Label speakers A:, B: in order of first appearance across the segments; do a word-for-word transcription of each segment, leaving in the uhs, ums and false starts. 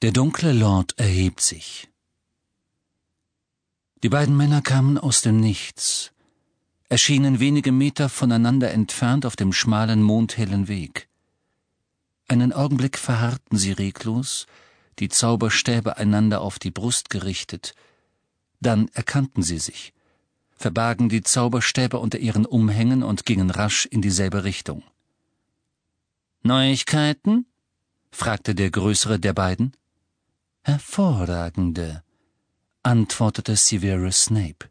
A: Der dunkle Lord erhebt sich. Die beiden Männer kamen aus dem Nichts, erschienen wenige Meter voneinander entfernt auf dem schmalen, mondhellen Weg. Einen Augenblick verharrten sie reglos, die Zauberstäbe einander auf die Brust gerichtet. Dann erkannten sie sich, verbargen die Zauberstäbe unter ihren Umhängen und gingen rasch in dieselbe Richtung. »Neuigkeiten?« fragte der größere der beiden. »Hervorragende«, antwortete Severus Snape.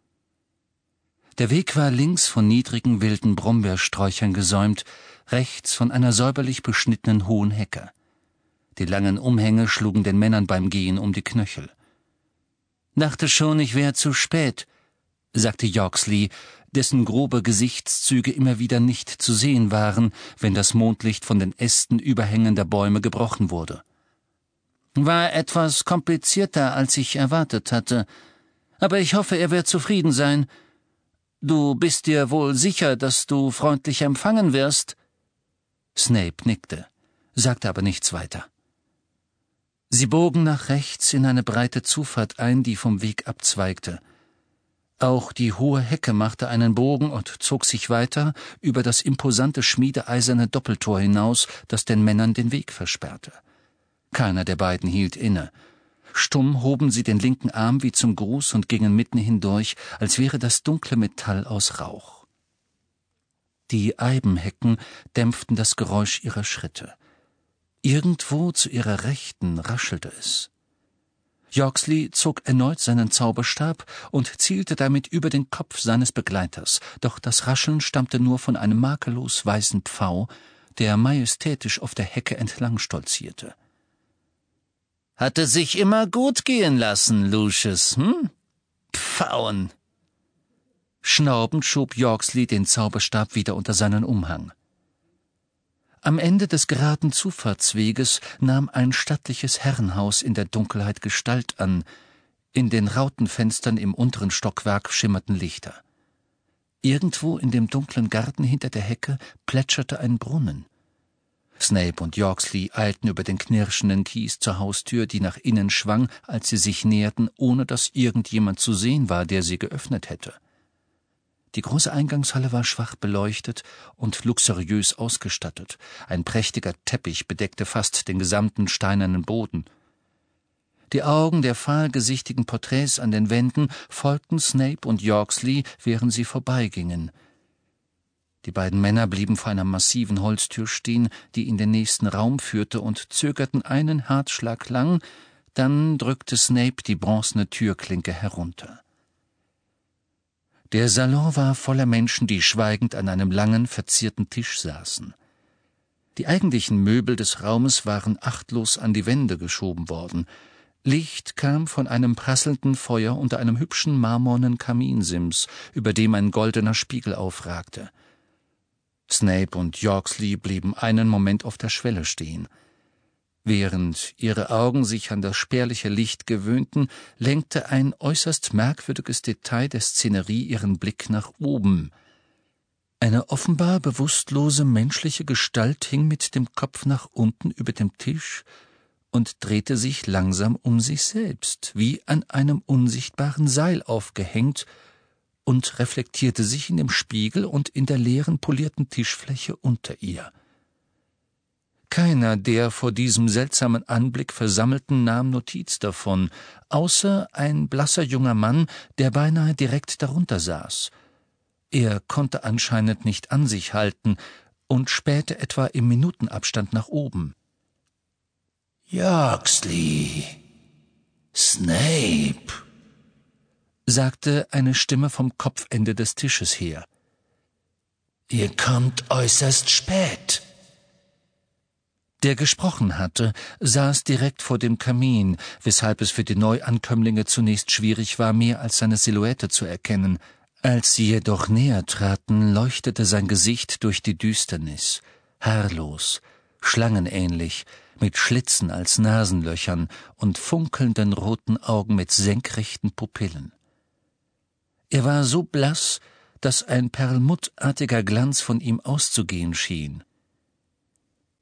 A: Der Weg war links von niedrigen wilden Brombeersträuchern gesäumt, rechts von einer säuberlich beschnittenen hohen Hecke. Die langen Umhänge schlugen den Männern beim Gehen um die Knöchel. »Dachte schon, ich wäre zu spät«, sagte Yorksley, dessen grobe Gesichtszüge immer wieder nicht zu sehen waren, wenn das Mondlicht von den Ästen überhängender Bäume gebrochen wurde. »War etwas komplizierter, als ich erwartet hatte. Aber ich hoffe, er wird zufrieden sein. Du bist dir wohl sicher, dass du freundlich empfangen wirst?« Snape nickte, sagte aber nichts weiter. Sie bogen nach rechts in eine breite Zufahrt ein, die vom Weg abzweigte. Auch die hohe Hecke machte einen Bogen und zog sich weiter über das imposante schmiedeeiserne Doppeltor hinaus, das den Männern den Weg versperrte. Keiner der beiden hielt inne. Stumm hoben sie den linken Arm wie zum Gruß und gingen mitten hindurch, als wäre das dunkle Metall aus Rauch. Die Eibenhecken dämpften das Geräusch ihrer Schritte. Irgendwo zu ihrer Rechten raschelte es. Yorksley zog erneut seinen Zauberstab und zielte damit über den Kopf seines Begleiters, doch das Rascheln stammte nur von einem makellos weißen Pfau, der majestätisch auf der Hecke entlang stolzierte. »Hatte sich immer gut gehen lassen, Lucius, hm? Pfauen!« Schnaubend schob Yorksley den Zauberstab wieder unter seinen Umhang. Am Ende des geraden Zufahrtsweges nahm ein stattliches Herrenhaus in der Dunkelheit Gestalt an. In den Rautenfenstern im unteren Stockwerk schimmerten Lichter. Irgendwo in dem dunklen Garten hinter der Hecke plätscherte ein Brunnen. Snape und Yorksley eilten über den knirschenden Kies zur Haustür, die nach innen schwang, als sie sich näherten, ohne dass irgendjemand zu sehen war, der sie geöffnet hätte. Die große Eingangshalle war schwach beleuchtet und luxuriös ausgestattet. Ein prächtiger Teppich bedeckte fast den gesamten steinernen Boden. Die Augen der fahlgesichtigen Porträts an den Wänden folgten Snape und Yorksley, während sie vorbeigingen. Die beiden Männer blieben vor einer massiven Holztür stehen, die in den nächsten Raum führte, und zögerten einen Herzschlag lang, dann drückte Snape die bronzene Türklinke herunter. Der Salon war voller Menschen, die schweigend an einem langen, verzierten Tisch saßen. Die eigentlichen Möbel des Raumes waren achtlos an die Wände geschoben worden. Licht kam von einem prasselnden Feuer unter einem hübschen marmornen Kaminsims, über dem ein goldener Spiegel aufragte. Snape und Yorksley blieben einen Moment auf der Schwelle stehen. Während ihre Augen sich an das spärliche Licht gewöhnten, lenkte ein äußerst merkwürdiges Detail der Szenerie ihren Blick nach oben. Eine offenbar bewusstlose menschliche Gestalt hing mit dem Kopf nach unten über dem Tisch und drehte sich langsam um sich selbst, wie an einem unsichtbaren Seil aufgehängt, und reflektierte sich in dem Spiegel und in der leeren, polierten Tischfläche unter ihr. Keiner der vor diesem seltsamen Anblick Versammelten nahm Notiz davon, außer ein blasser junger Mann, der beinahe direkt darunter saß. Er konnte anscheinend nicht an sich halten und spähte etwa im Minutenabstand nach oben. »Yorksley, Snape«, sagte eine Stimme vom Kopfende des Tisches her. »Ihr kommt äußerst spät.« Der gesprochen hatte, saß direkt vor dem Kamin, weshalb es für die Neuankömmlinge zunächst schwierig war, mehr als seine Silhouette zu erkennen. Als sie jedoch näher traten, leuchtete sein Gesicht durch die Düsternis, haarlos, schlangenähnlich, mit Schlitzen als Nasenlöchern und funkelnden roten Augen mit senkrechten Pupillen. Er war so blass, dass ein perlmuttartiger Glanz von ihm auszugehen schien.